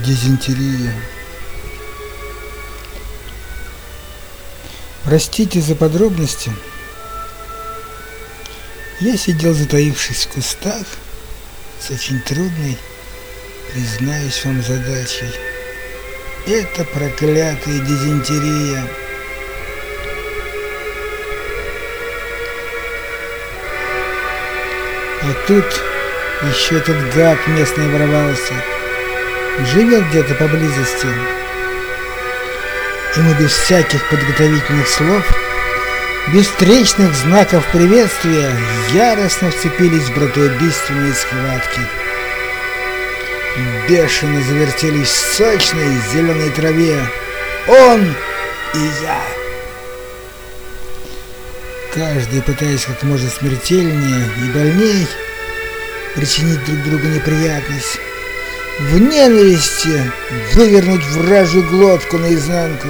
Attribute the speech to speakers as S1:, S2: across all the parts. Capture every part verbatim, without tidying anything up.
S1: Дизентерия. Простите за подробности. Я сидел, затаившись в кустах, с очень трудной, признаюсь вам, задачей. Это проклятая дизентерия. А тут еще этот гад местный ворвался. Живет где-то поблизости. И мы без всяких подготовительных слов, без встречных знаков приветствия, яростно вцепились в братоубийственные схватки. Бешено завертелись в сочной зеленой траве он и я. Каждый, пытаясь как можно смертельнее и больней причинить друг другу неприятность, в ненависти вывернуть вражью глотку наизнанку.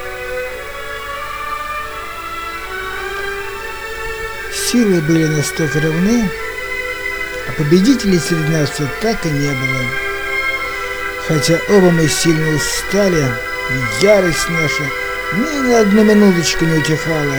S1: Силы были настолько равны, а победителей среди нас все так и не было. Хотя оба мы сильно устали, ярость наша ни на одну минуточку не утихала.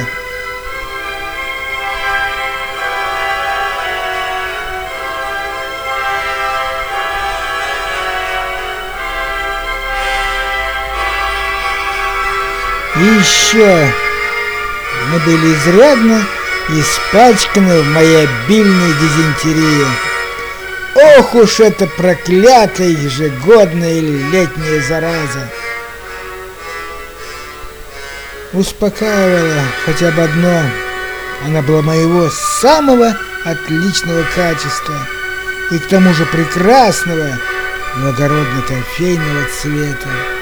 S1: И еще мы были изрядно испачканы в моей обильной дизентерии. Ох уж эта проклятая ежегодная летняя зараза! Успокаивала хотя бы одно: она была моего самого отличного качества и к тому же прекрасного благородно-кофейного цвета.